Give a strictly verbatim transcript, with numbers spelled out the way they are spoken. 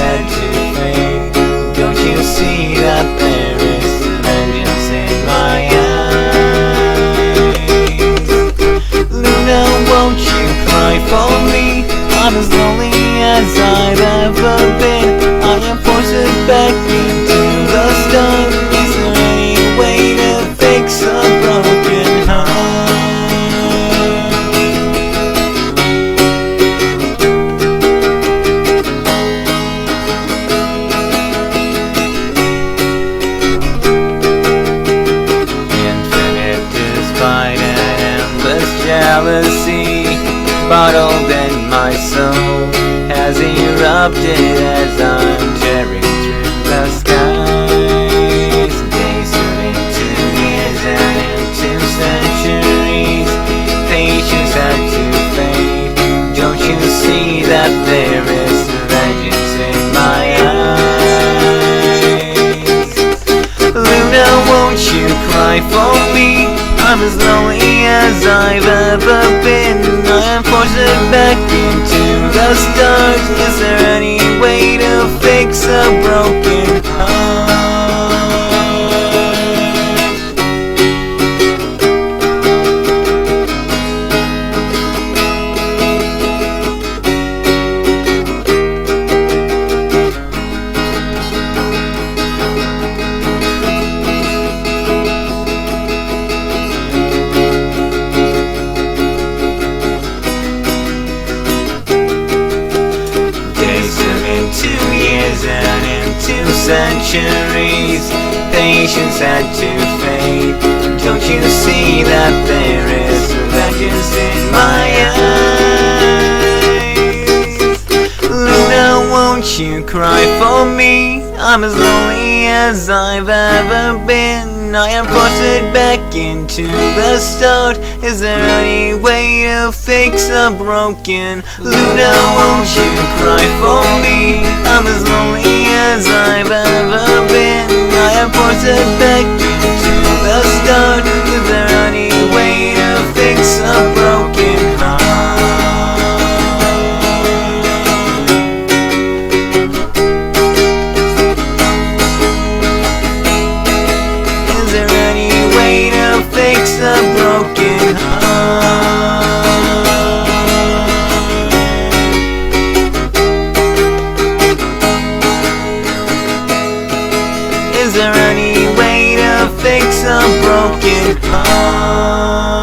had to fade. Don't you see that there is vengeance in my eyes? Luna, won't you cry for me? I'm as lonely as I've ever been. I am forced back into the start. Is there any way to fix a broken heart? Infinite despite an endless jealousy bottled in my soul has erupted as I'm tearing through the skies. Days turn into years and into centuries. Patience had to fade. Don't you see that there is vengeance in my eyes? Luna, won't you cry for me? I'm as lonely as I've ever been. I am forced back into the stars. Is there any way to fix a broken heart? Into years and into centuries, patience had to fade. Don't you see that there is vengeance in my eyes? Luna, won't you cry for me? I'm as lonely as I've ever been. I am forced back into the start. Is there any way to fix a broken? Luna, won't you cry for me? I'm as lonely as I've ever been. I am forced back into the start. Is there any way to fix a broken heart? Is there any way to fix a broken heart? Is there any way to fix a broken heart?